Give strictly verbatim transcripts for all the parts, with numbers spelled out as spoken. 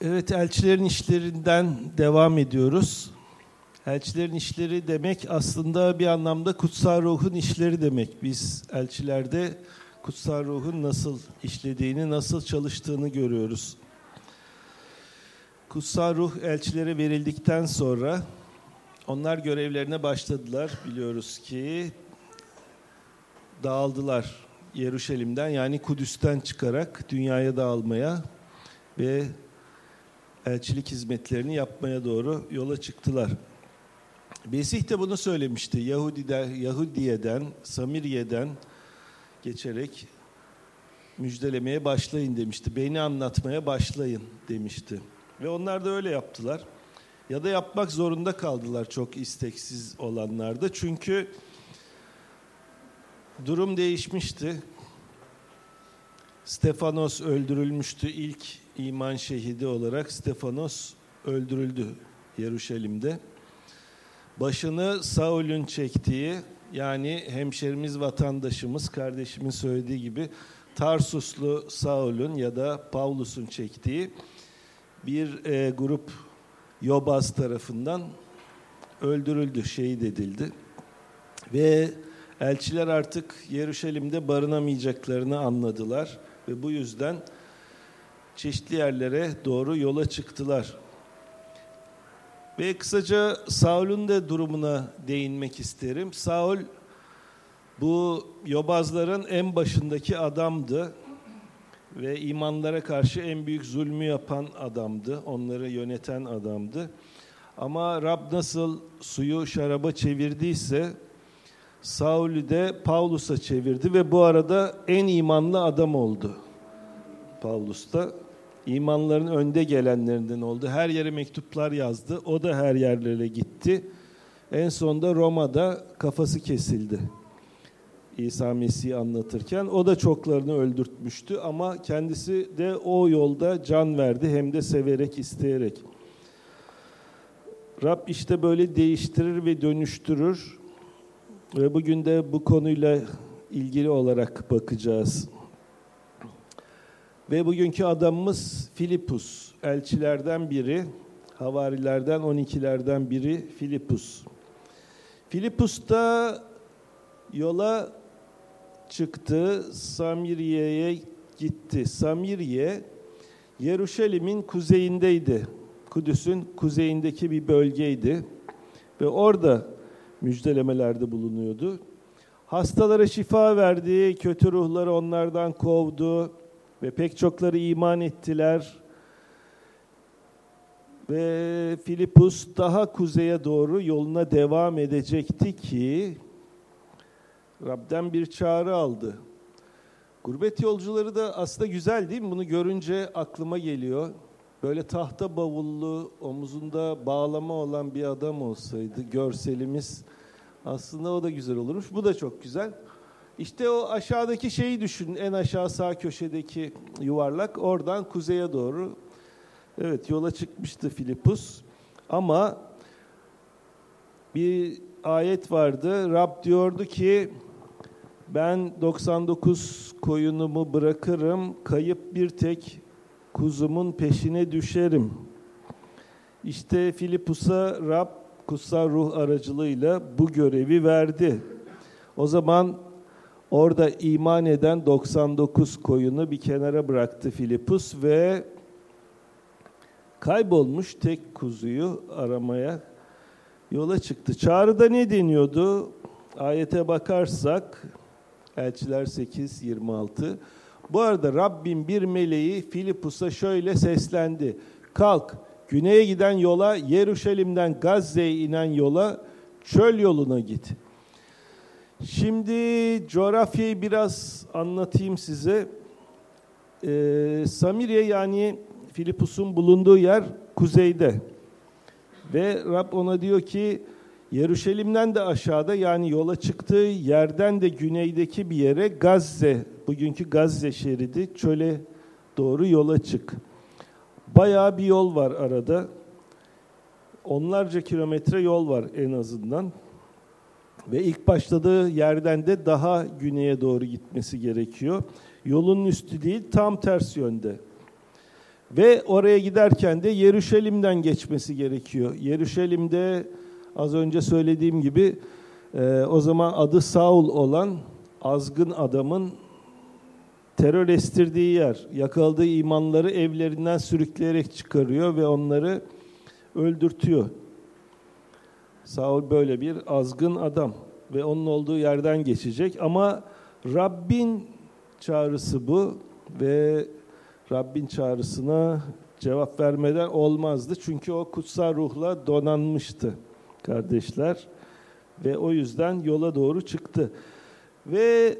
Evet, elçilerin işlerinden devam ediyoruz. Elçilerin işleri demek aslında bir anlamda kutsal ruhun işleri demek. Biz elçilerde kutsal ruhun nasıl işlediğini, nasıl çalıştığını görüyoruz. Kutsal ruh elçilere verildikten sonra onlar görevlerine başladılar. Biliyoruz ki dağıldılar Yeruşalim'den, yani Kudüs'ten çıkarak dünyaya dağılmaya ve elçilik hizmetlerini yapmaya doğru yola çıktılar. Mesih de bunu söylemişti. Yahudi'den, Yahudiye'den, Samiriye'den geçerek müjdelemeye başlayın demişti. Beni anlatmaya başlayın demişti. Ve onlar da öyle yaptılar. Ya da yapmak zorunda kaldılar, çok isteksiz olanlar da. Çünkü durum değişmişti. Stefanos öldürülmüştü. İlk iman şehidi olarak Stefanos öldürüldü Yeruşalim'de. Başını Saul'ün çektiği, yani hemşerimiz, vatandaşımız, kardeşimin söylediği gibi Tarsuslu Saul'ün ya da Pavlus'un çektiği bir e, grup yobaz tarafından öldürüldü, şehit edildi. Ve elçiler artık Yeruşalim'de barınamayacaklarını anladılar ve bu yüzden çeşitli yerlere doğru yola çıktılar. Ve kısaca Saul'un da durumuna değinmek isterim. Saul bu yobazların en başındaki adamdı ve imanlara karşı en büyük zulmü yapan adamdı, onları yöneten adamdı. Ama Rab nasıl suyu şaraba çevirdiyse Saul'ü de Pavlus'a çevirdi ve bu arada en imanlı adam oldu. Pavlus da imanların önde gelenlerinden oldu. Her yere mektuplar yazdı. O da her yerlere gitti. En sonunda Roma'da kafası kesildi. İsa Mesih'i anlatırken o da çoklarını öldürtmüştü ama kendisi de o yolda can verdi, hem de severek, isteyerek. Rab işte böyle değiştirir ve dönüştürür. Ve bugün de bu konuyla ilgili olarak bakacağız. Ve bugünkü adamımız Filipus, elçilerden biri, havarilerden, on ikilerden biri Filipus. Filipus da yola çıktı, Samiriye'ye gitti. Samiriye, Yeruşalim'in kuzeyindeydi. Kudüs'ün kuzeyindeki bir bölgeydi. Ve orada müjdelemelerde bulunuyordu. Hastalara şifa verdi, kötü ruhları onlardan kovdu ve pek çokları iman ettiler. Ve Filipus daha kuzeye doğru yoluna devam edecekti ki Rab'den bir çağrı aldı. Gurbet yolcuları da aslında güzel değil mi? Bunu görünce aklıma geliyor. Böyle tahta bavullu, omuzunda bağlama olan bir adam olsaydı görselimiz, aslında o da güzel olurmuş. Bu da çok güzel. İşte o aşağıdaki şeyi düşünün, en aşağı sağ köşedeki yuvarlak, oradan kuzeye doğru evet yola çıkmıştı Filipus. Ama bir ayet vardı, Rab diyordu ki ben doksan dokuz koyunumu bırakırım, kayıp bir tek kuzumun peşine düşerim. İşte Filipus'a Rab kutsal ruh aracılığıyla bu görevi verdi. O zaman orada iman eden doksan dokuz koyunu bir kenara bıraktı Filipus ve kaybolmuş tek kuzuyu aramaya yola çıktı. Çağrıda ne deniyordu? Ayete bakarsak Elçiler sekiz yirmi altı. Bu arada Rabbin bir meleği Filipus'a şöyle seslendi. Kalk, güneye giden yola, Yeruşalim'den Gazze'ye inen yola, çöl yoluna git. Şimdi coğrafyayı biraz anlatayım size. Ee, Samiriye, yani Filipus'un bulunduğu yer kuzeyde. Ve Rab ona diyor ki Yeruşalim'den de aşağıda, yani yola çıktığı yerden de güneydeki bir yere, Gazze, bugünkü Gazze şeridi, çöle doğru yola çık. Bayağı bir yol var arada. Onlarca kilometre yol var en azından. Ve ilk başladığı yerden de daha güneye doğru gitmesi gerekiyor. Yolun üstü değil, tam ters yönde. Ve oraya giderken de Yeruşalim'den geçmesi gerekiyor. Yeruşalim'de az önce söylediğim gibi e, o zaman adı Saul olan azgın adamın terör estirdiği yer. Yakaladığı imanları evlerinden sürükleyerek çıkarıyor ve onları öldürtüyor. Saul böyle bir azgın adam ve onun olduğu yerden geçecek ama Rabbin çağrısı bu ve Rabbin çağrısına cevap vermeden olmazdı. Çünkü o kutsal ruhla donanmıştı kardeşler ve o yüzden yola doğru çıktı. Ve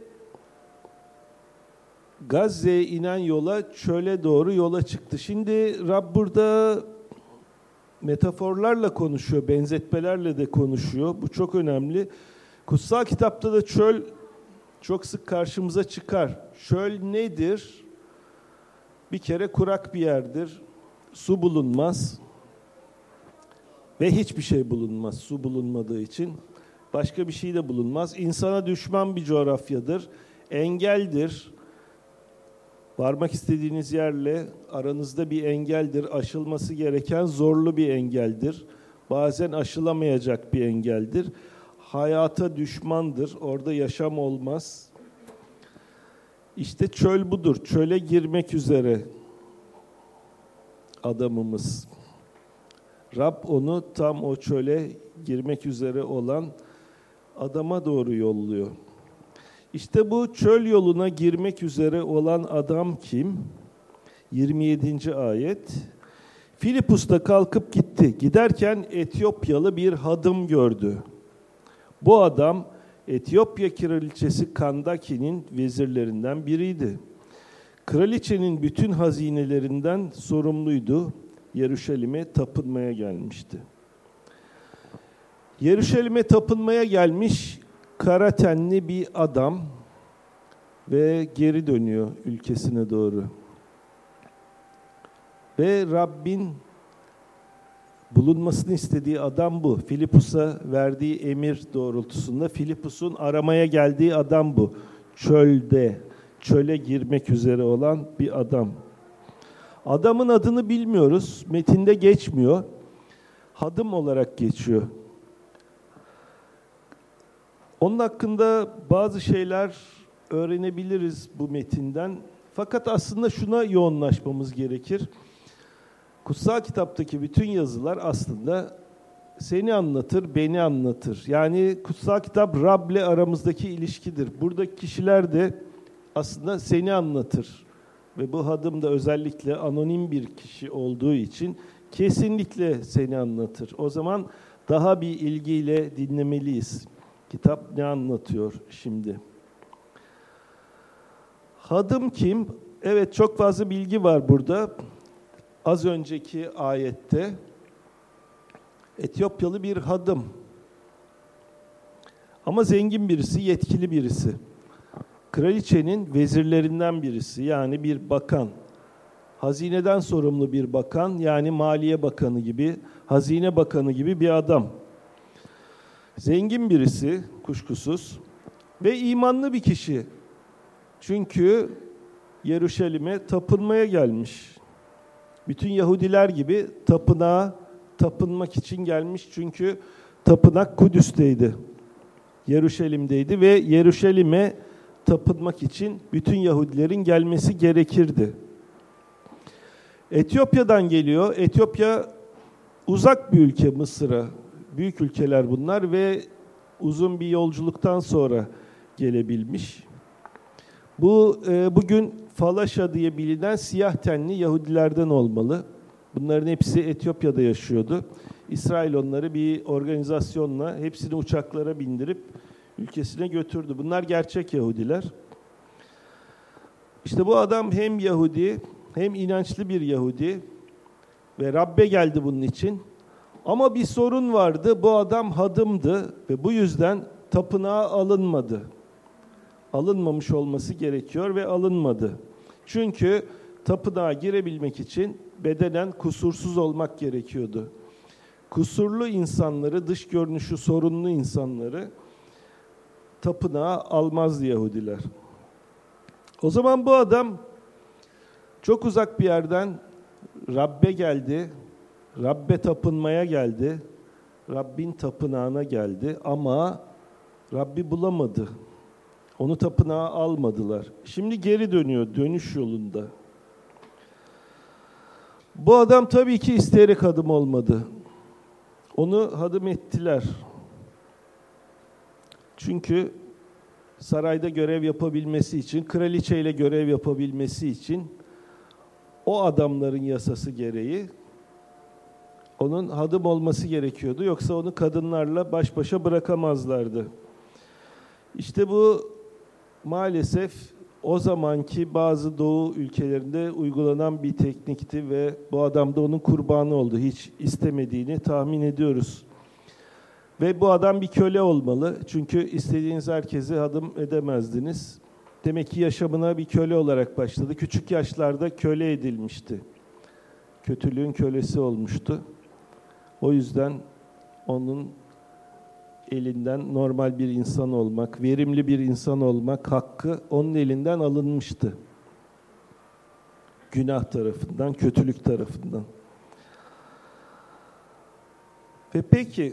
Gazze'ye inen yola, çöle doğru yola çıktı. Şimdi Rab burada metaforlarla konuşuyor, benzetmelerle de konuşuyor. Bu çok önemli. Kutsal kitapta da çöl çok sık karşımıza çıkar. Çöl nedir? Bir kere kurak bir yerdir. Su bulunmaz. Ve hiçbir şey bulunmaz su bulunmadığı için. Başka bir şey de bulunmaz. İnsana düşman bir coğrafyadır. Engeldir. Varmak istediğiniz yerle aranızda bir engeldir. Aşılması gereken zorlu bir engeldir. Bazen aşılamayacak bir engeldir. Hayata düşmandır. Orada yaşam olmaz. İşte çöl budur. Çöle girmek üzere adamımız. Rab onu tam o çöle girmek üzere olan adama doğru yolluyor. İşte bu çöl yoluna girmek üzere olan adam kim? yirmi yedinci ayet. Filipus'ta kalkıp gitti. Giderken Etiyopyalı bir hadım gördü. Bu adam Etiyopya kraliçesi Kandaki'nin vezirlerinden biriydi. Kraliçenin bütün hazinelerinden sorumluydu. Yeruşalim'e tapınmaya gelmişti. Yeruşalim'e tapınmaya gelmiş kara tenli bir adam ve geri dönüyor ülkesine doğru. Ve Rabbin bulunmasını istediği adam bu. Filipus'a verdiği emir doğrultusunda Filipus'un aramaya geldiği adam bu. Çölde, çöle girmek üzere olan bir adam. Adamın adını bilmiyoruz. Metinde geçmiyor. Hadım olarak geçiyor. Onun hakkında bazı şeyler öğrenebiliriz bu metinden. Fakat aslında şuna yoğunlaşmamız gerekir. Kutsal kitaptaki bütün yazılar aslında seni anlatır, beni anlatır. Yani kutsal kitap Rab'le aramızdaki ilişkidir. Buradaki kişiler de aslında seni anlatır. Ve bu hadım da özellikle anonim bir kişi olduğu için kesinlikle seni anlatır. O zaman daha bir ilgiyle dinlemeliyiz. Kitap ne anlatıyor şimdi? Hadım kim? Evet, çok fazla bilgi var burada. Az önceki ayette Etiyopyalı bir hadım. Ama zengin birisi, yetkili birisi. Kraliçenin vezirlerinden birisi, yani bir bakan. Hazineden sorumlu bir bakan, yani Maliye Bakanı gibi, Hazine Bakanı gibi bir adam. Zengin birisi, kuşkusuz ve imanlı bir kişi. Çünkü Yeruşalim'e tapınmaya gelmiş. Bütün Yahudiler gibi tapınağa tapınmak için gelmiş. Çünkü tapınak Kudüs'teydi, Yeruşalim'deydi ve Yeruşalim'e tapınmak için bütün Yahudilerin gelmesi gerekirdi. Etiyopya'dan geliyor. Etiyopya uzak bir ülke Mısır'a. Büyük ülkeler bunlar ve uzun bir yolculuktan sonra gelebilmiş. Bu e, bugün Falaşa diye bilinen siyah tenli Yahudilerden olmalı. Bunların hepsi Etiyopya'da yaşıyordu. İsrail onları bir organizasyonla hepsini uçaklara bindirip ülkesine götürdü. Bunlar gerçek Yahudiler. İşte bu adam hem Yahudi hem inançlı bir Yahudi ve Rabbe geldi bunun için. Ama bir sorun vardı. Bu adam hadımdı ve bu yüzden tapınağa alınmadı. Alınmamış olması gerekiyor ve alınmadı. Çünkü tapınağa girebilmek için bedenen kusursuz olmak gerekiyordu. Kusurlu insanları, dış görünüşü sorunlu insanları tapınağa almazdı Yahudiler. O zaman bu adam çok uzak bir yerden Rabbe geldi, Rabbe tapınmaya geldi, Rabbin tapınağına geldi ama Rabbi bulamadı. Onu tapınağa almadılar. Şimdi geri dönüyor, dönüş yolunda. Bu adam tabii ki isteyerek hadım olmadı. Onu hadım ettiler. Çünkü sarayda görev yapabilmesi için, kraliçeyle görev yapabilmesi için o adamların yasası gereği onun hadım olması gerekiyordu. Yoksa onu kadınlarla baş başa bırakamazlardı. İşte bu maalesef o zamanki bazı Doğu ülkelerinde uygulanan bir teknikti ve bu adam da onun kurbanı oldu. Hiç istemediğini tahmin ediyoruz. Ve bu adam bir köle olmalı. Çünkü istediğiniz herkese hadım edemezdiniz. Demek ki yaşamına bir köle olarak başladı. Küçük yaşlarda köle edilmişti. Kötülüğün kölesi olmuştu. O yüzden onun elinden normal bir insan olmak, verimli bir insan olmak hakkı onun elinden alınmıştı. Günah tarafından, kötülük tarafından. Ve peki,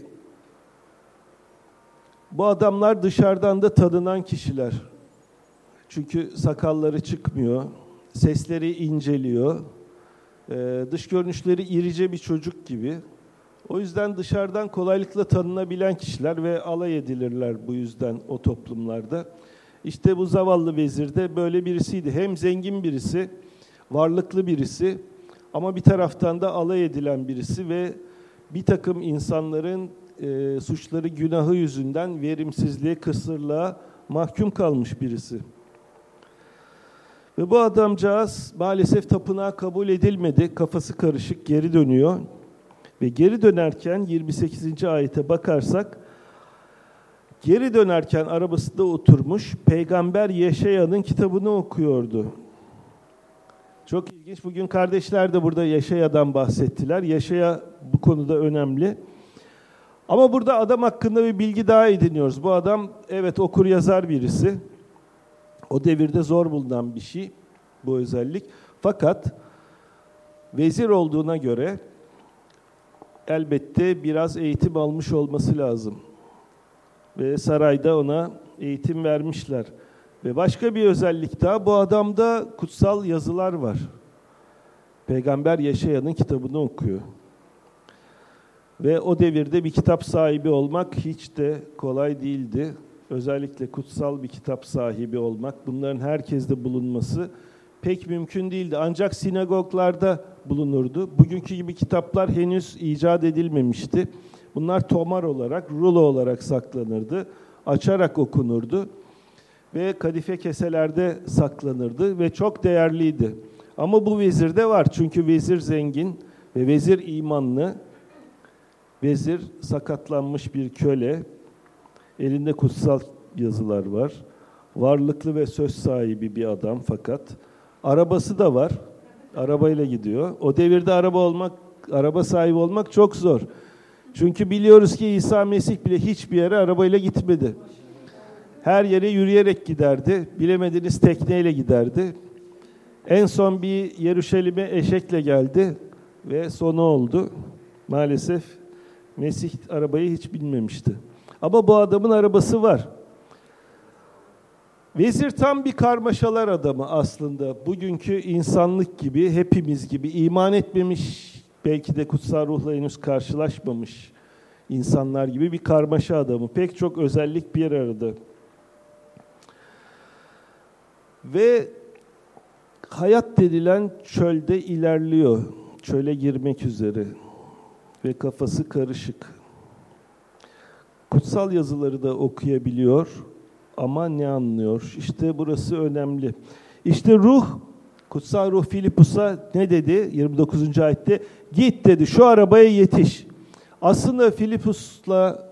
bu adamlar dışarıdan da tanınan kişiler. Çünkü sakalları çıkmıyor, sesleri inceliyor, ee, dış görünüşleri irice bir çocuk gibi. O yüzden dışarıdan kolaylıkla tanınabilen kişiler ve alay edilirler bu yüzden o toplumlarda. İşte bu zavallı vezir de böyle birisiydi. Hem zengin birisi, varlıklı birisi ama bir taraftan da alay edilen birisi ve bir takım insanların e, suçları, günahı yüzünden verimsizliğe, kısırlığa mahkum kalmış birisi. Ve bu adamcağız maalesef tapınağa kabul edilmedi. Kafası karışık, geri dönüyor. Ve geri dönerken yirmi sekizinci ayete bakarsak, geri dönerken arabasında oturmuş Peygamber Yeşaya'nın kitabını okuyordu. Çok ilginç. Bugün kardeşler de burada Yeşaya'dan bahsettiler. Yeşaya bu konuda önemli. Ama burada adam hakkında bir bilgi daha ediniyoruz. Bu adam evet okur yazar birisi. O devirde zor bulunan bir şey bu özellik. Fakat vezir olduğuna göre elbette biraz eğitim almış olması lazım. Ve sarayda ona eğitim vermişler. Ve başka bir özellik daha, bu adamda kutsal yazılar var. Peygamber Yeşaya'nın kitabını okuyor. Ve o devirde bir kitap sahibi olmak hiç de kolay değildi. Özellikle kutsal bir kitap sahibi olmak, bunların herkeste bulunması pek mümkün değildi. Ancak sinagoglarda bulunurdu. Bugünkü gibi kitaplar henüz icat edilmemişti. Bunlar tomar olarak, rulo olarak saklanırdı. Açarak okunurdu. Ve kadife keselerde saklanırdı ve çok değerliydi. Ama bu vezirde var. Çünkü vezir zengin ve vezir imanlı. Vezir sakatlanmış bir köle. Elinde kutsal yazılar var. Varlıklı ve söz sahibi bir adam fakat arabası da var. Arabayla gidiyor. O devirde araba olmak, araba sahibi olmak çok zor. Çünkü biliyoruz ki İsa Mesih bile hiçbir yere arabayla gitmedi. Her yere yürüyerek giderdi. Bilemediniz tekneyle giderdi. En son bir Yeruşalim'e eşekle geldi ve sonu oldu. Maalesef Mesih arabayı hiç bilmemişti. Ama bu adamın arabası var. Vezir tam bir karmaşalar adamı aslında. Bugünkü insanlık gibi, hepimiz gibi iman etmemiş, belki de kutsal ruhla henüz karşılaşmamış insanlar gibi bir karmaşa adamı. Pek çok özellik bir arada. Ve hayat denilen çölde ilerliyor. Çöle girmek üzere. Ve kafası karışık. Kutsal yazıları da okuyabiliyor ama ne anlıyor? İşte burası önemli. İşte ruh, kutsal ruh Filipus'a ne dedi? yirmi dokuzuncu ayette git dedi, şu arabaya yetiş. Aslında Filipus'la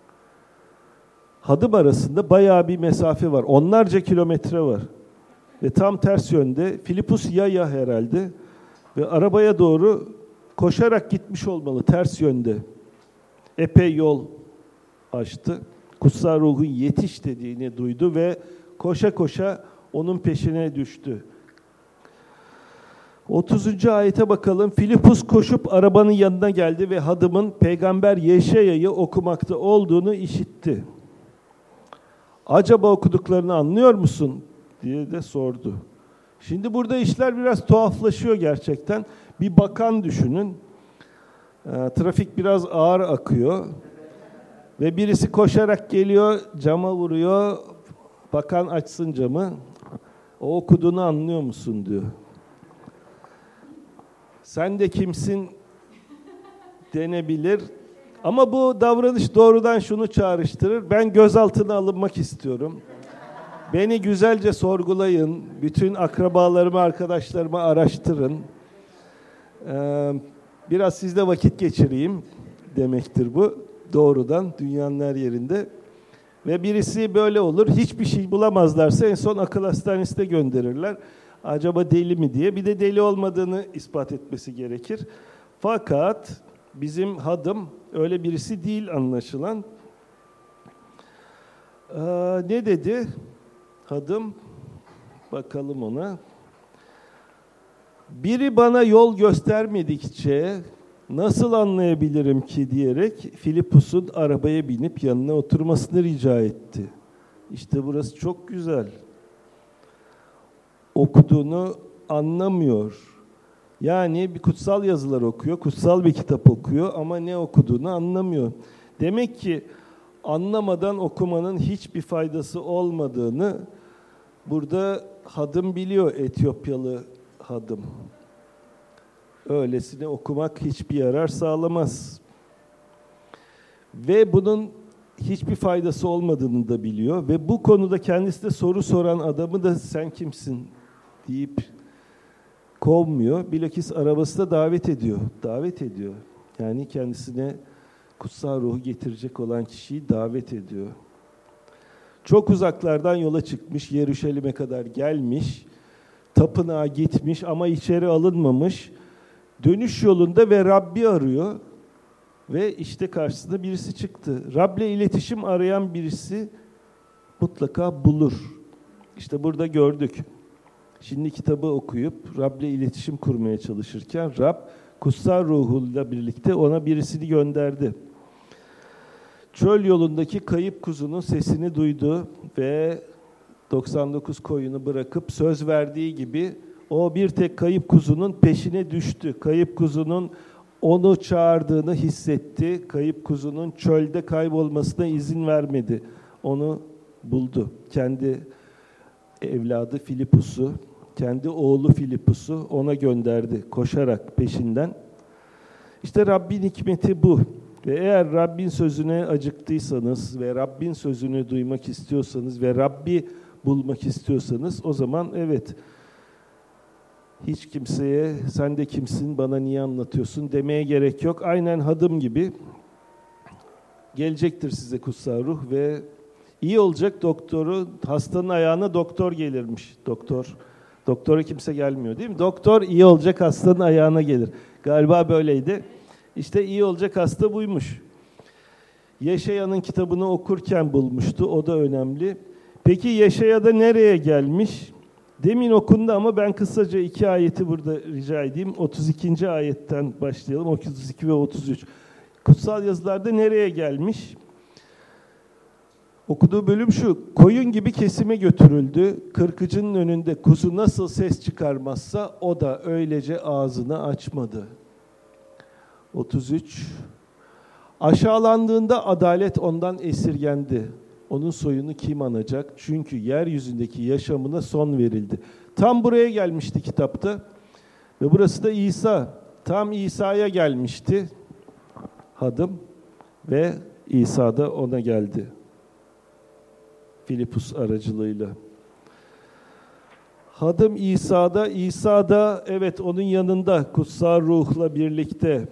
hadım arasında bayağı bir mesafe var. Onlarca kilometre var. Ve tam ters yönde. Filipus yaya herhalde. Ve arabaya doğru koşarak gitmiş olmalı ters yönde. Epey yol açtı. Kutsal ruhun yetiş dediğini duydu ve koşa koşa onun peşine düştü. otuzuncu ayete bakalım. Filipus koşup arabanın yanına geldi ve hadımın peygamber Yeşaya'yı okumakta olduğunu işitti. Acaba okuduklarını anlıyor musun diye de sordu. Şimdi burada işler biraz tuhaflaşıyor gerçekten. Bir bakan düşünün. E, trafik biraz ağır akıyor. Ve birisi koşarak geliyor, cama vuruyor. Bakan açsın camı. O okuduğunu anlıyor musun diyor. Sen de kimsin denebilir. Ama bu davranış doğrudan şunu çağrıştırır. Ben gözaltına alınmak istiyorum. Beni güzelce sorgulayın. Bütün akrabalarımı, arkadaşlarımı araştırın. Ee, biraz sizle vakit geçireyim demektir bu. Doğrudan dünyanın her yerinde. Ve birisi böyle olur. Hiçbir şey bulamazlarsa en son akıl hastanesine gönderirler. Acaba deli mi diye. Bir de deli olmadığını ispat etmesi gerekir. Fakat bizim hadım öyle birisi değil anlaşılan. Ee, ne dedi hadım? Bakalım ona. Biri bana yol göstermedikçe nasıl anlayabilirim ki diyerek Filipus'un arabaya binip yanına oturmasını rica etti. İşte burası çok güzel. Okuduğunu anlamıyor. Yani bir kutsal yazılar okuyor, kutsal bir kitap okuyor ama ne okuduğunu anlamıyor. Demek ki anlamadan okumanın hiçbir faydası olmadığını burada hadım biliyor, Etiyopyalı hadım. Öylesine okumak hiçbir yarar sağlamaz. Ve bunun hiçbir faydası olmadığını da biliyor. Ve bu konuda kendisi de soru soran adamı da sen kimsin deyip kovmuyor. Bilakis arabasına davet ediyor. Davet ediyor. Yani kendisine kutsal ruhu getirecek olan kişiyi davet ediyor. Çok uzaklardan yola çıkmış, Yeruşalim'e kadar gelmiş, tapınağa gitmiş ama içeri alınmamış. Dönüş yolunda ve Rabbi arıyor ve işte karşısında birisi çıktı. Rab'le iletişim arayan birisi mutlaka bulur. İşte burada gördük. Şimdi kitabı okuyup Rab'le iletişim kurmaya çalışırken Rab kutsal ruhuyla birlikte ona birisini gönderdi. Çöl yolundaki kayıp kuzunun sesini duydu ve doksan dokuz koyunu bırakıp söz verdiği gibi o bir tek kayıp kuzunun peşine düştü. Kayıp kuzunun onu çağırdığını hissetti. Kayıp kuzunun çölde kaybolmasına izin vermedi. Onu buldu. Kendi evladı Filipus'u, kendi oğlu Filipus'u ona gönderdi koşarak peşinden. İşte Rabbin hikmeti bu. Ve eğer Rabbin sözüne acıktıysanız ve Rabbin sözünü duymak istiyorsanız ve Rabbi bulmak istiyorsanız o zaman evet, hiç kimseye sen de kimsin, bana niye anlatıyorsun demeye gerek yok. Aynen hadım gibi gelecektir size kutsal ruh ve iyi olacak doktoru, hastanın ayağına doktor gelirmiş. Doktor, doktora kimse gelmiyor değil mi? Doktor iyi olacak hastanın ayağına gelir. Galiba böyleydi. İşte iyi olacak hasta buymuş. Yeşaya'nın kitabını okurken bulmuştu, o da önemli. Peki Yeşaya'da nereye gelmiş? Demin okundu ama ben kısaca iki ayeti burada rica edeyim. otuz ikinci ayetten başlayalım. otuz iki ve otuz üç. Kutsal yazılarda nereye gelmiş? Okuduğu bölüm şu. Koyun gibi kesime götürüldü. Kırkıcının önünde kuzu nasıl ses çıkarmazsa o da öylece ağzını açmadı. otuz üç. Aşağılandığında adalet ondan esirgendi. Onun soyunu kim anacak? Çünkü yeryüzündeki yaşamına son verildi. Tam buraya gelmişti kitapta. Ve burası da İsa. Tam İsa'ya gelmişti hadım. Ve İsa da ona geldi. Filipus aracılığıyla. Hadım İsa'da, İsa da evet onun yanında kutsal ruhla birlikte.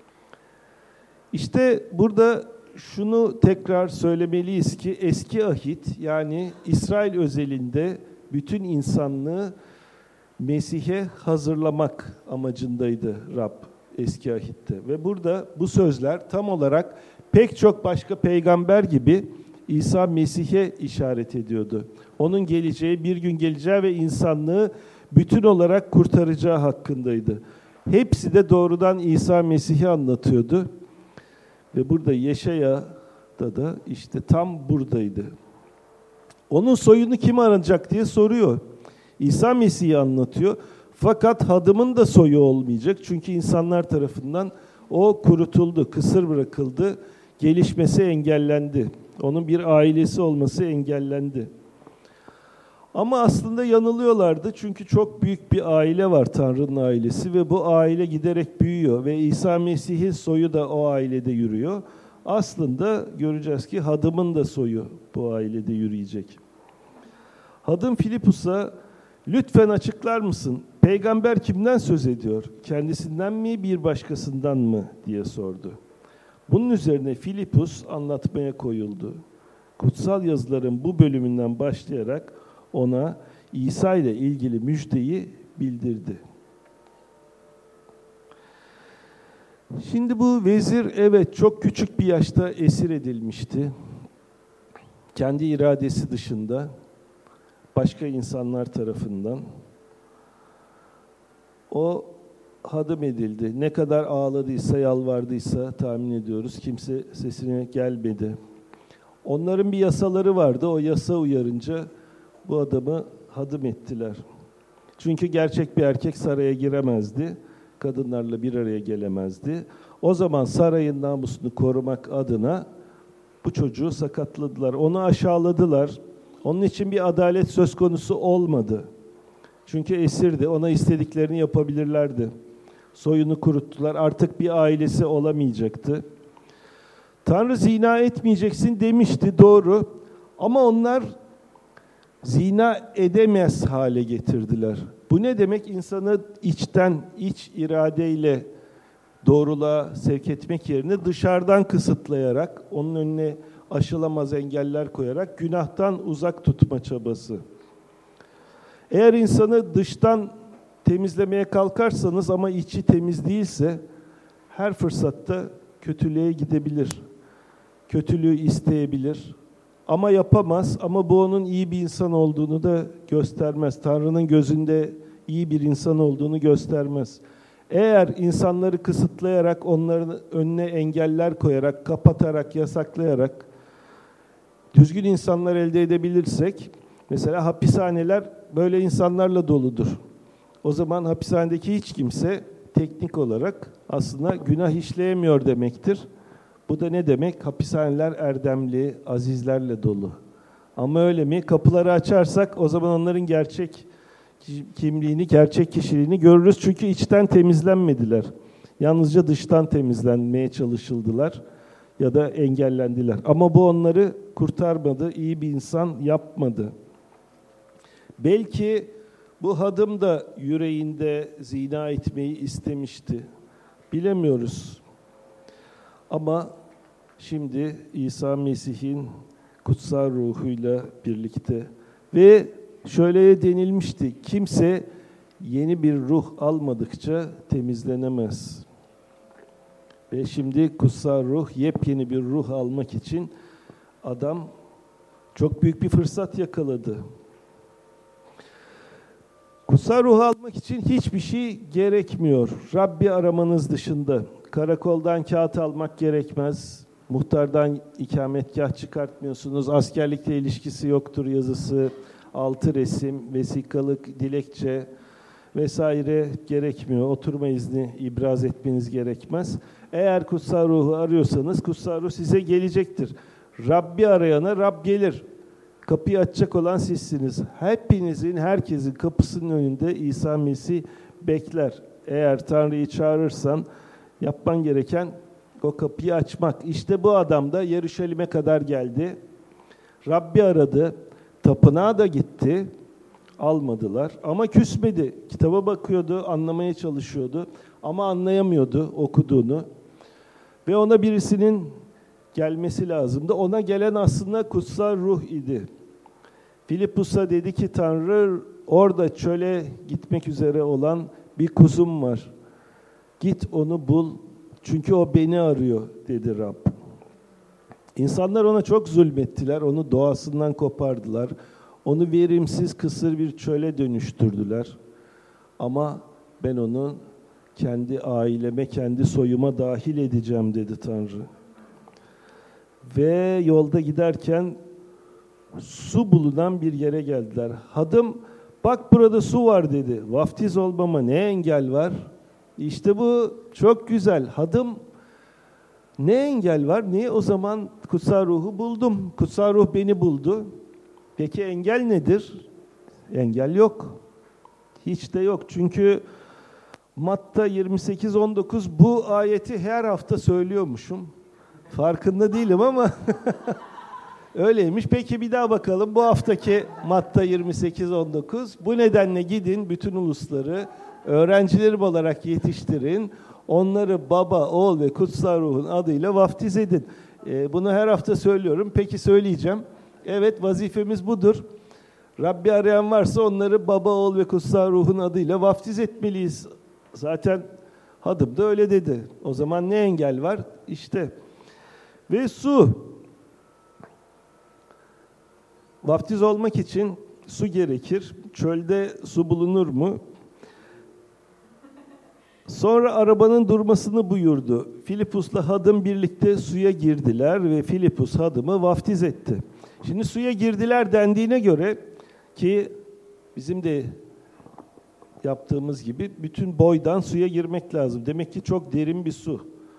İşte burada şunu tekrar söylemeliyiz ki eski ahit yani İsrail özelinde bütün insanlığı Mesih'e hazırlamak amacındaydı Rab eski ahitte. Ve burada bu sözler tam olarak pek çok başka peygamber gibi İsa Mesih'e işaret ediyordu. Onun geleceği, bir gün geleceği ve insanlığı bütün olarak kurtaracağı hakkındaydı. Hepsi de doğrudan İsa Mesih'i anlatıyordu. Ve burada Yeşaya'da da işte tam buradaydı. Onun soyunu kim aranacak diye soruyor. İsa Mesih'i anlatıyor. Fakat hadımın da soyu olmayacak. Çünkü insanlar tarafından o kurutuldu, kısır bırakıldı. Gelişmesi engellendi. Onun bir ailesi olması engellendi. Ama aslında yanılıyorlardı. Çünkü çok büyük bir aile var, Tanrı'nın ailesi. Ve bu aile giderek büyüyor. Ve İsa Mesih'in soyu da o ailede yürüyor. Aslında göreceğiz ki hadımın da soyu bu ailede yürüyecek. Hadım Filipus'a lütfen açıklar mısın? Peygamber kimden söz ediyor? Kendisinden mi, bir başkasından mı diye sordu. Bunun üzerine Filipus anlatmaya koyuldu. Kutsal yazıların bu bölümünden başlayarak ona İsa ile ilgili müjdeyi bildirdi. Şimdi bu vezir evet çok küçük bir yaşta esir edilmişti. Kendi iradesi dışında başka insanlar tarafından. O hadım edildi. Ne kadar ağladıysa, yalvardıysa tahmin ediyoruz. Kimse sesine gelmedi. Onların bir yasaları vardı. O yasa uyarınca bu adamı hadım ettiler. Çünkü gerçek bir erkek saraya giremezdi. Kadınlarla bir araya gelemezdi. O zaman sarayın namusunu korumak adına bu çocuğu sakatladılar. Onu aşağıladılar. Onun için bir adalet söz konusu olmadı. Çünkü esirdi. Ona istediklerini yapabilirlerdi. Soyunu kuruttular. Artık bir ailesi olamayacaktı. Tanrı zina etmeyeceksin demişti, doğru. Ama onlar zina edemez hale getirdiler. Bu ne demek? İnsanı içten, iç iradeyle doğruluğa sevk etmek yerine dışarıdan kısıtlayarak, onun önüne aşılamaz engeller koyarak günahtan uzak tutma çabası. Eğer insanı dıştan temizlemeye kalkarsanız ama içi temiz değilse her fırsatta kötülüğe gidebilir. Kötülüğü isteyebilir. Ama yapamaz. Ama bu onun iyi bir insan olduğunu da göstermez. Tanrı'nın gözünde iyi bir insan olduğunu göstermez. Eğer insanları kısıtlayarak, onların önüne engeller koyarak, kapatarak, yasaklayarak düzgün insanlar elde edebilirsek, mesela hapishaneler böyle insanlarla doludur. O zaman hapishanedeki hiç kimse teknik olarak aslında günah işleyemiyor demektir. Bu da ne demek? Hapishaneler erdemli, azizlerle dolu. Ama öyle mi? Kapıları açarsak o zaman onların gerçek kimliğini, gerçek kişiliğini görürüz. Çünkü içten temizlenmediler. Yalnızca dıştan temizlenmeye çalışıldılar ya da engellendiler. Ama bu onları kurtarmadı, iyi bir insan yapmadı. Belki bu hadım da yüreğinde zina etmeyi istemişti. Bilemiyoruz. Ama şimdi İsa Mesih'in kutsal ruhuyla birlikte ve şöyle denilmişti, kimse yeni bir ruh almadıkça temizlenemez. Ve şimdi kutsal ruh, yepyeni bir ruh almak için adam çok büyük bir fırsat yakaladı. Kutsal ruhu almak için hiçbir şey gerekmiyor. Rabbi aramanız dışında. Karakoldan kağıt almak gerekmez. Muhtardan ikametgah çıkartmıyorsunuz. Askerlikle ilişkisi yoktur yazısı, altı resim, vesikalık, dilekçe vesaire gerekmiyor. Oturma izni ibraz etmeniz gerekmez. Eğer kutsal ruhu arıyorsanız kutsal ruh size gelecektir. Rabbi arayana Rab gelir. Kapıyı açacak olan sizsiniz. Hepinizin, herkesin kapısının önünde İsa Mesih bekler. Eğer Tanrı'yı çağırırsan yapman gereken o kapıyı açmak. İşte bu adam da Yeruşalim'e kadar geldi. Rabbi aradı. Tapınağa da gitti. Almadılar. Ama küsmedi. Kitaba bakıyordu, anlamaya çalışıyordu. Ama anlayamıyordu okuduğunu. Ve ona birisinin gelmesi lazımdı. Ona gelen aslında kutsal ruh idi. Filipus'a dedi ki Tanrı orada çöle gitmek üzere olan bir kuzum var. Git onu bul çünkü o beni arıyor dedi Rab. İnsanlar ona çok zulmettiler. Onu doğasından kopardılar. Onu verimsiz kısır bir çöle dönüştürdüler. Ama ben onu kendi aileme, kendi soyuma dahil edeceğim dedi Tanrı. Ve yolda giderken su bulunan bir yere geldiler. Hadım, bak burada su var dedi. Vaftiz olmama ne engel var? İşte bu çok güzel. Hadım, ne engel var? Niye? O zaman kutsal ruhu buldum. Kutsal ruh beni buldu. Peki engel nedir? Engel yok. Hiç de yok. Çünkü Matta yirmi sekiz on dokuz bu ayeti her hafta söylüyormuşum. Farkında değilim ama öyleymiş. Peki bir daha bakalım. Bu haftaki Matta yirmi sekiz on dokuz. Bu nedenle gidin bütün ulusları öğrencilerim olarak yetiştirin. Onları Baba, Oğul ve Kutsal Ruh'un adıyla vaftiz edin. Ee, bunu her hafta söylüyorum. Peki söyleyeceğim. Evet, vazifemiz budur. Rabbi arayan varsa onları Baba, Oğul ve Kutsal Ruh'un adıyla vaftiz etmeliyiz. Zaten Hadım da öyle dedi. O zaman ne engel var? İşte. Ve su. Vaftiz olmak için su gerekir. Çölde su bulunur mu? Sonra arabanın durmasını buyurdu. Filipus'la Hadım birlikte suya girdiler ve Filipus Hadım'ı vaftiz etti. Şimdi suya girdiler dendiğine göre ki bizim de yaptığımız gibi bütün boydan suya girmek lazım. Demek ki çok derin bir su.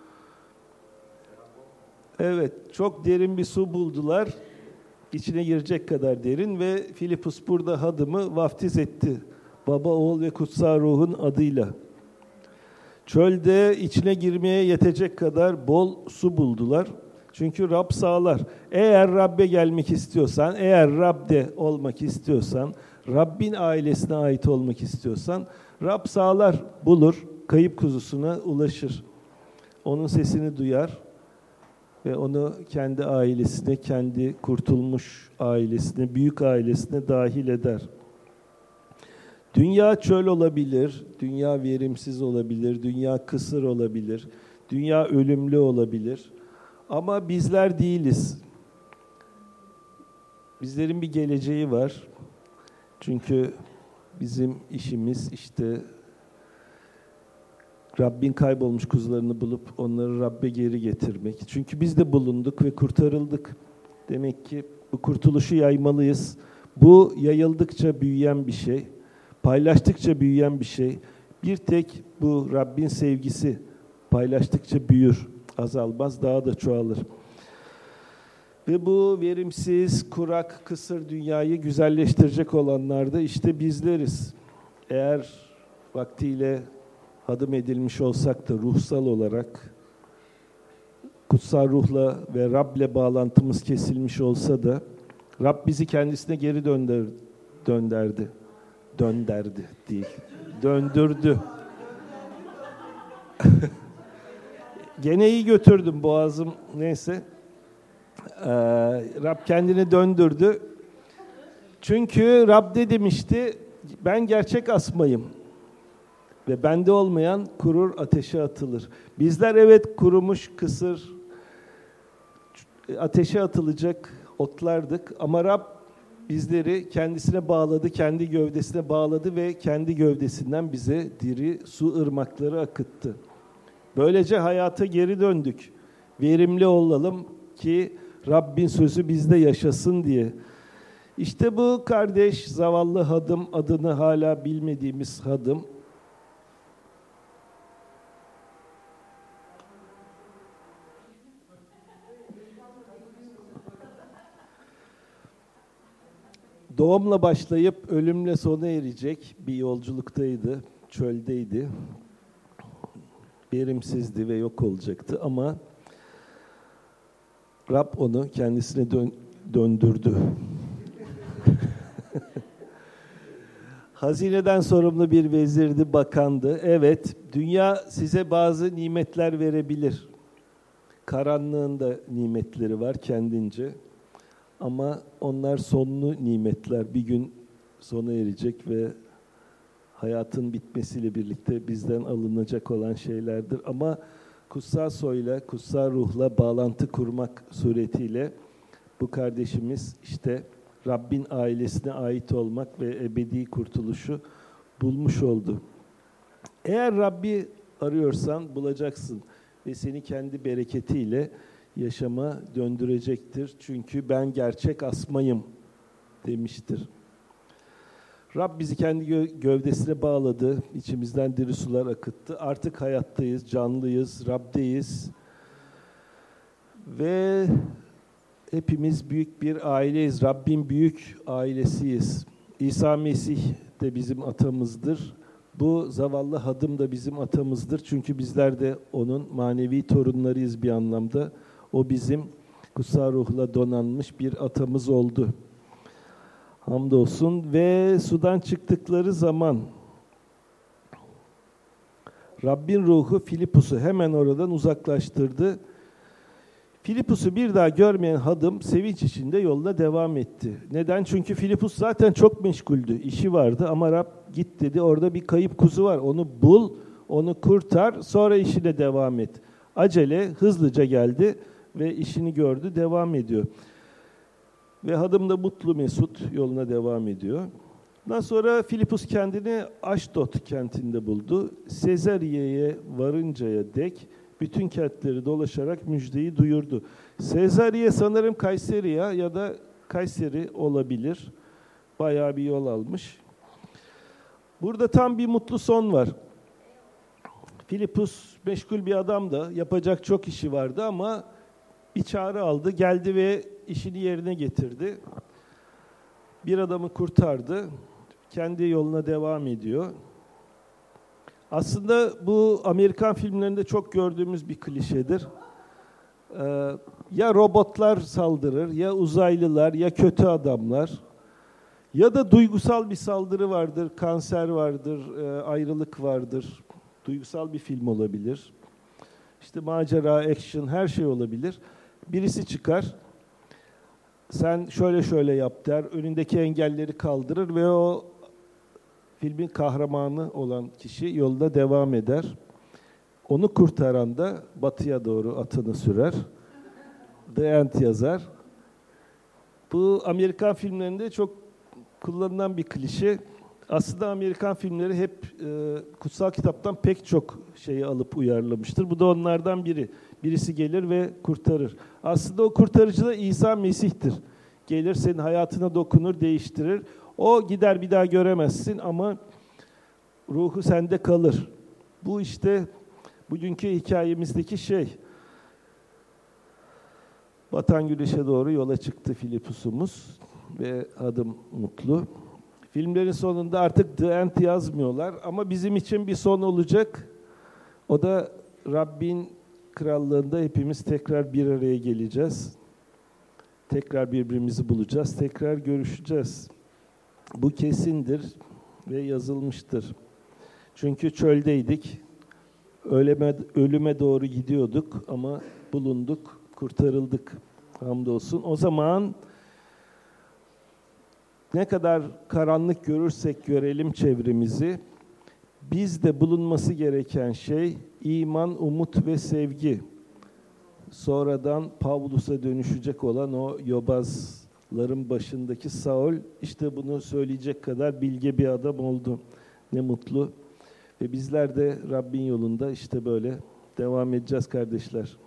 Evet, çok derin bir su buldular. İçine girecek kadar derin ve Filipus burada Hadım'ı vaftiz etti. Baba, Oğul ve Kutsal Ruh'un adıyla. Çölde içine girmeye yetecek kadar bol su buldular. Çünkü Rab sağlar. Eğer Rab'be gelmek istiyorsan, eğer Rab'de olmak istiyorsan, Rabbin ailesine ait olmak istiyorsan, Rab sağlar, bulur, kayıp kuzusuna ulaşır. Onun sesini duyar ve onu kendi ailesine, kendi kurtulmuş ailesine, büyük ailesine dahil eder. Dünya çöl olabilir, dünya verimsiz olabilir, dünya kısır olabilir, dünya ölümlü olabilir. Ama bizler değiliz. Bizlerin bir geleceği var. Çünkü bizim işimiz işte Rabbin kaybolmuş kuzularını bulup onları Rabbe geri getirmek. Çünkü biz de bulunduk ve kurtarıldık. Demek ki bu kurtuluşu yaymalıyız. Bu yayıldıkça büyüyen bir şey. Paylaştıkça büyüyen bir şey. Bir tek bu Rabbin sevgisi paylaştıkça büyür, azalmaz, daha da çoğalır. Ve bu verimsiz, kurak, kısır dünyayı güzelleştirecek olanlar da işte bizleriz. Eğer vaktiyle hadım edilmiş olsak da ruhsal olarak, kutsal ruhla ve Rab'le bağlantımız kesilmiş olsa da, Rab bizi kendisine geri dönder, dönderdi. Dönderdi değil, döndürdü. Gene iyi götürdüm boğazım, neyse. Ee, Rab kendini döndürdü. Çünkü Rab de demişti, ben gerçek asmayım. Ve bende olmayan kurur ateşe atılır. Bizler evet kurumuş, kısır, ateşe atılacak otlardık. Ama Rab bizleri kendisine bağladı, kendi gövdesine bağladı ve kendi gövdesinden bize diri su ırmakları akıttı. Böylece hayata geri döndük. Verimli olalım ki Rabbin sözü bizde yaşasın diye. İşte bu kardeş, zavallı Hadım, adını hala bilmediğimiz Hadım, doğumla başlayıp ölümle sona erecek bir yolculuktaydı, çöldeydi. Verimsizdi ve yok olacaktı ama Rab onu kendisine dön- döndürdü. Hazineden sorumlu bir vezirdi, bakandı. Evet, dünya size bazı nimetler verebilir. Karanlığın da nimetleri var kendince. Ama onlar sonlu nimetler. Bir gün sona erecek ve hayatın bitmesiyle birlikte bizden alınacak olan şeylerdir. Ama kutsal soyla, kutsal ruhla bağlantı kurmak suretiyle bu kardeşimiz işte Rabbin ailesine ait olmak ve ebedi kurtuluşu bulmuş oldu. Eğer Rabbi arıyorsan bulacaksın ve seni kendi bereketiyle yaşama döndürecektir. Çünkü ben gerçek asmayım demiştir. Rab bizi kendi gö- gövdesine bağladı, içimizden diri sular akıttı. Artık hayattayız, canlıyız, Rab'deyiz. Ve hepimiz büyük bir aileyiz, Rabbin büyük ailesiyiz. İsa Mesih de bizim atamızdır. Bu zavallı hadım da bizim atamızdır. Çünkü bizler de onun manevi torunlarıyız bir anlamda. O bizim kutsal ruhla donanmış bir atamız oldu. Hamdolsun. Ve sudan çıktıkları zaman Rabbin ruhu Filipus'u hemen oradan uzaklaştırdı. Filipus'u bir daha görmeyen hadım sevinç içinde yoluna devam etti. Neden? Çünkü Filipus zaten çok meşguldü. İşi vardı ama Rab git dedi. Orada bir kayıp kuzu var. Onu bul, onu kurtar, sonra işine devam et. Acele, hızlıca geldi ve işini gördü, devam ediyor. Ve hadım da mutlu mesut yoluna devam ediyor. Daha sonra Filipus kendini Aşdod kentinde buldu. Sezariye'ye varıncaya dek bütün kentleri dolaşarak müjdeyi duyurdu. Sezariye sanırım Kayseri'ye ya da Kayseri olabilir. Bayağı bir yol almış. Burada tam bir mutlu son var. Filipus meşgul bir adam da, yapacak çok işi vardı ama bir çağrı aldı, geldi ve işini yerine getirdi. Bir adamı kurtardı, kendi yoluna devam ediyor. Aslında bu Amerikan filmlerinde çok gördüğümüz bir klişedir. Ee, ya robotlar saldırır, ya uzaylılar, ya kötü adamlar, ya da duygusal bir saldırı vardır, kanser vardır, e, ayrılık vardır. Duygusal bir film olabilir. İşte macera, action, her şey olabilir. Birisi çıkar, sen şöyle şöyle yap der, önündeki engelleri kaldırır ve o filmin kahramanı olan kişi yolda devam eder. Onu kurtaran da batıya doğru atını sürer. The End yazar. Bu Amerikan filmlerinde çok kullanılan bir klişe. Aslında Amerikan filmleri hep e, kutsal kitaptan pek çok şeyi alıp uyarlamıştır. Bu da onlardan biri. Birisi gelir ve kurtarır. Aslında o kurtarıcı da İsa Mesih'tir. Gelir, senin hayatına dokunur, değiştirir. O gider, bir daha göremezsin ama ruhu sende kalır. Bu işte bugünkü hikayemizdeki şey. Batan güneşe doğru yola çıktı Filipus'umuz ve adım mutlu. Filmlerin sonunda artık The End yazmıyorlar ama bizim için bir son olacak. O da Rabbin krallığında hepimiz tekrar bir araya geleceğiz. Tekrar birbirimizi bulacağız, tekrar görüşeceğiz. Bu kesindir ve yazılmıştır. Çünkü çöldeydik, ölüme, ölüme doğru gidiyorduk ama bulunduk, kurtarıldık. Hamdolsun. O zaman ne kadar karanlık görürsek görelim çevremizi, bizde bulunması gereken şey iman, umut ve sevgi. Sonradan Pavlus'a dönüşecek olan o yobazların başındaki Saul, işte bunu söyleyecek kadar bilge bir adam oldu. Ne mutlu. Ve bizler de Rabbin yolunda işte böyle devam edeceğiz kardeşler.